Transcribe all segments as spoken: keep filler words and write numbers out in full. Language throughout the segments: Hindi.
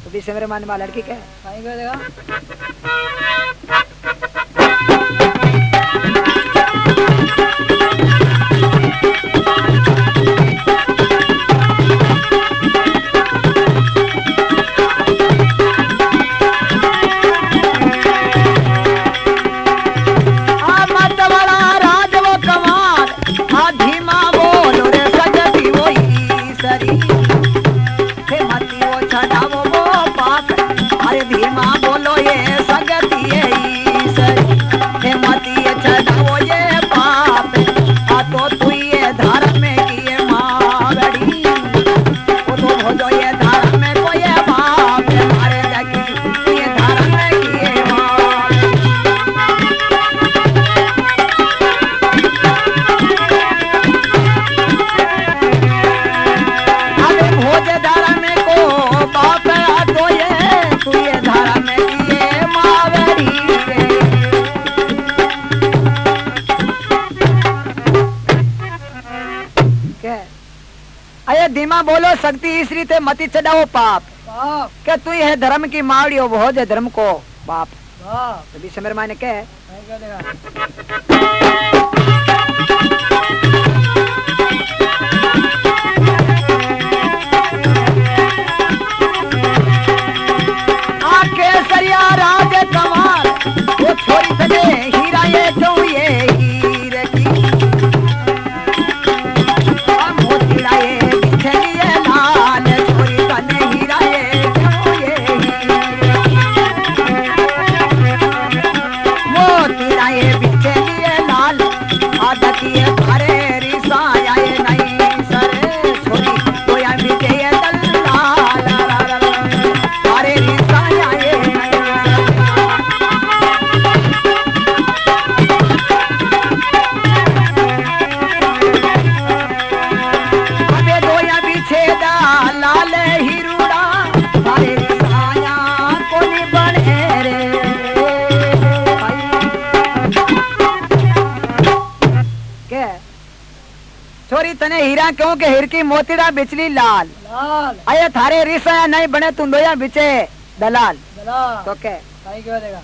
तो बीच मेरे मान में लड़की के धीमा बोलो शक्ति इसरी ते मती चढ़ाओ पाप क्या तू है धर्म की मावड़ियो वो जे धर्म को बाप तो बीच मेरे मायने क्या आके सरिया राज कमाल वो छोरी सजे हीरा ये क्यों ये हीरे की मोतीड़ा ये तने हीरा क्यों के हिर की मोतीड़ा बिचली लाल लाल अये थारे रिसा नहीं बने तुम दोया बिचे दलाल दलाल तो के भाई क्यों देगा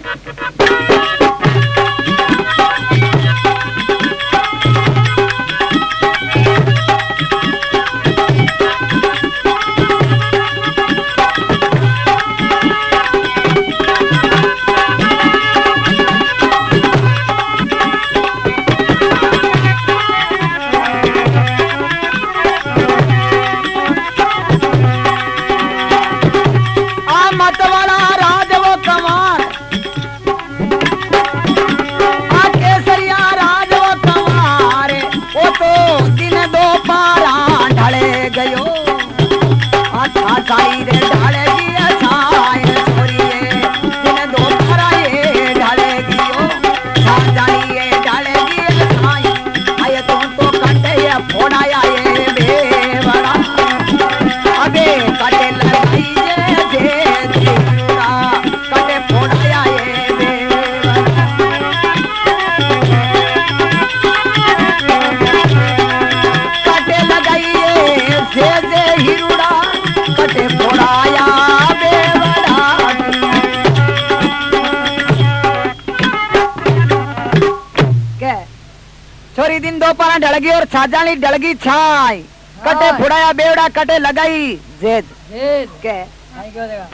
दिन दोपहर ढलगी और छाजानी ढलगी छाई कटे फुड़ाया बेवड़ा कटे लगाई जेद जेद के आई क्यों देगा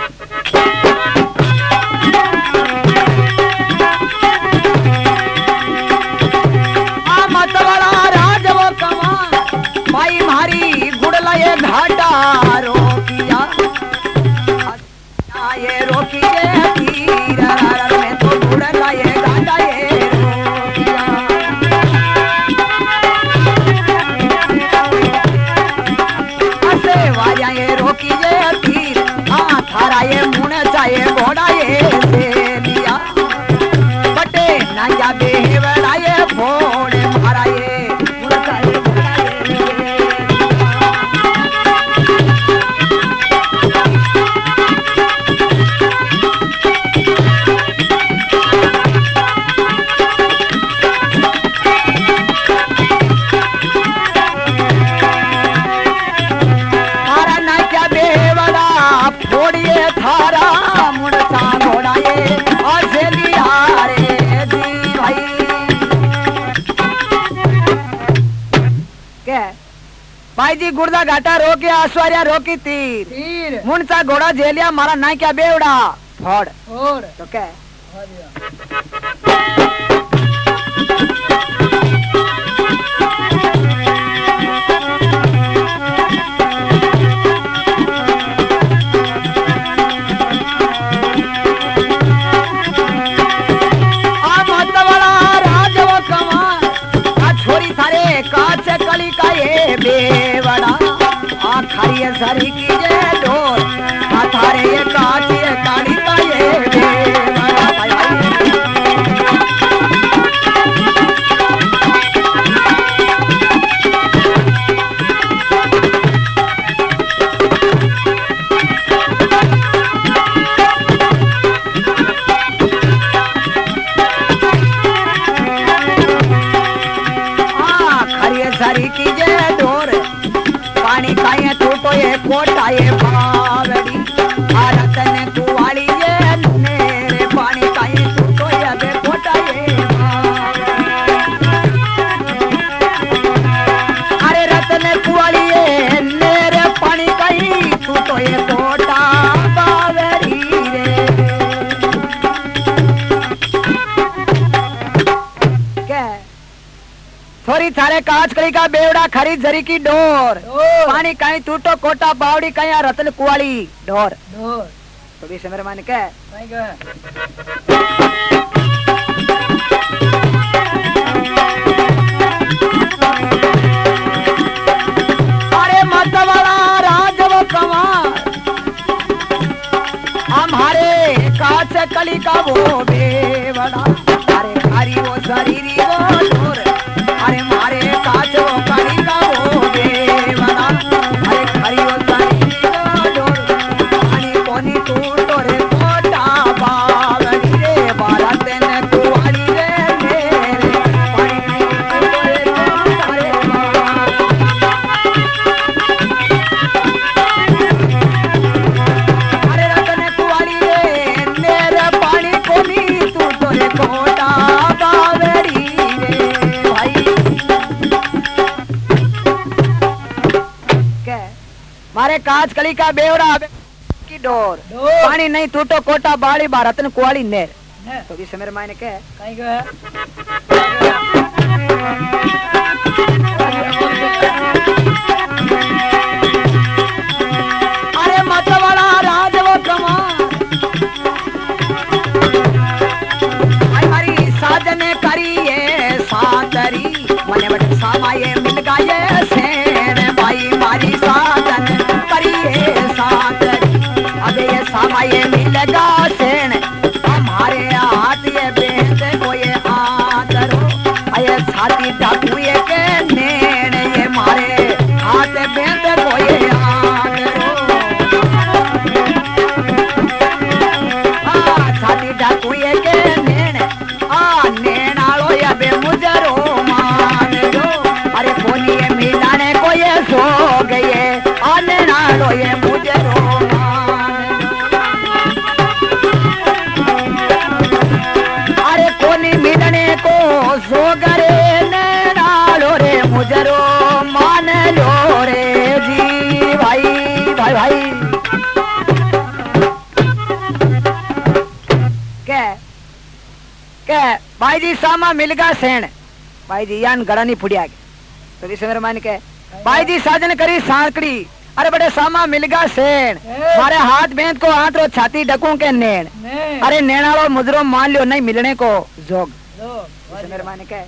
आ मतवाला राज वो कमान भाई मारी गुड़ला ये घाटा रोकिया ये रोकिए तीरा में तो गुड़ला ये घाटा ये थारा ये मुने चाहे घोड़ा ये से लिया बटे नया बेवड़ा ये फोड़े मारा ये मुने चाहे घोड़ा ये भाई जी गुर्दा घाटा रोके आश्वर्या रोकी तीर तीर मुंडसा घोड़ा झेलिया मारा ना क्या बेवड़ा फोड़ और तो क्या बेवड़ा आ खारिए सरी की ये डोर आ थारे ये काची ये काली का ये बेवड़ा आ खारिए सरी की ये पानी खाए टूटो ये कोटा ये बावड़ी भारत ने कुवाली ये मेरे पानी खाए टूटो ये बे कोटा ये अरे रतन कुवाली ये मेरे पानी खाए टूटो ये कोटा बावड़ी रे क्या थोड़ी थारे कांच कड़ी का बेवड़ा खरी जरी की डोर पानी कहीं टूटो कोटा बावड़ी कहीं रतन कुआली डोर डोर तो भी मेरे मान के अरे मतवाला राजव कमार हमारे कांच कली का वो बेवड़ा अरे हरी वो शरीरी वो डोर अरे मारे काचो कड़ी का वो बेवड़ा अरे खरी वो शरीरी वो डोर पानी कोनी टूटो रे कोटा बावड़ी रे भारत ने कुआली रे मेरे पानी टूटो रे कोटा रे अरे रतन कुआली रे मेरे पानी कोनी टूटो रे कोटा बावड़ी रे भाई के मारे कांच कली का बेवड़ा की डोर पानी नहीं टूटो कोटा बाड़ी भारतन कुआली नेर तो भी मेरे मायने के कहीं गया अरे मतवाला राजव कमार हमारी साजन करिए सातरी मने बट सामाये मिल गए सेन भाई मारी साजन करिए सातरी अबे ये सामाये मिल गा सेन हमारे हाथ ये बेहद को ये हाथ रो ये छाती डाकू ये के नेन ये मारे हाथ बेहद को ये हाथ रो छाती डाकू ये के नेन आ नेनालो या बे मुजरो मान जो अरे कोनी ये मिलाने को ये सो गए आ नेनालो ये मुजरो मान अरे कोनी मिलने को सो गए नेनालो रे मुजरो मान लो रे जी भाई भाई भाई क्या के भाई जी सामा मिल गया सेण भाई जी यान गड़ा नहीं फुड़िया तो इसे मेरे मान के भाई जी साजन करी सांकड़ी अरे बड़े सामा मिल गया सेण मारे हाथ बेंत को हाथ रो छाती डकू के नेण अरे नेणालो मुजरो मान लियो नहीं मिलने को जोग इसे मेरे मान के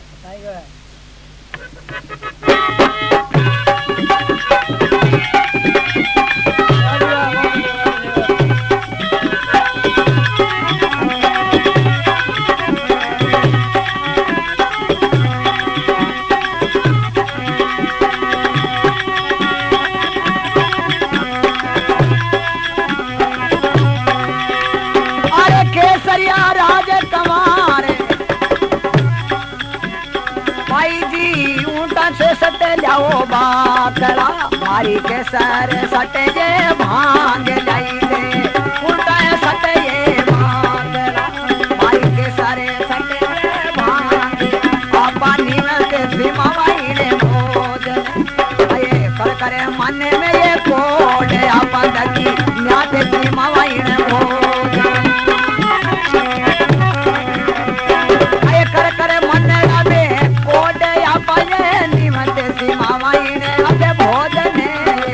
अरे केसरिया राज कमार भाई जी ऊंटा से सटे जाओ बाकड़ा मारी के सर सटे जे भांग लाई दे ऊंटा सटे ये बाकड़ा मारी के सर सटे जे भांग पानी में के सीमा वाई ने मोज ये कर करे निमते सीमा वाइन भोज आए कर कर मन रावे कोड या पाए निमते सीमा वाइन अबे भोजने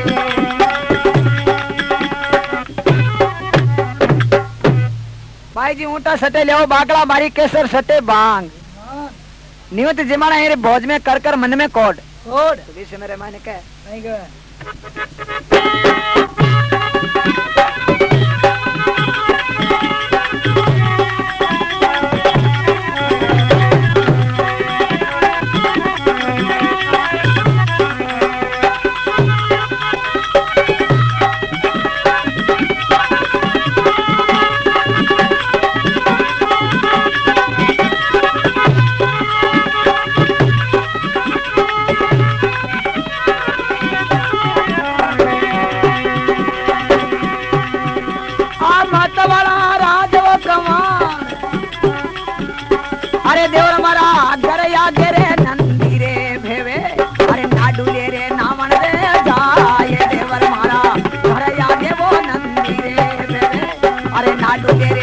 भाई जी ऊँटा सटे ले बाकड़ा मारी केसर सटे बांग नियत जिमाना है भोज में कर कर मन में कोड कोड तो बीच मेरे मायने कह नहीं गए अरे देवर मारा घर या गेरे नंदी रे भेवे अरे नाडुले रे नामन रे जाए देवर मारा घर या गे वो नंदी रे भेवे अरे नाडुले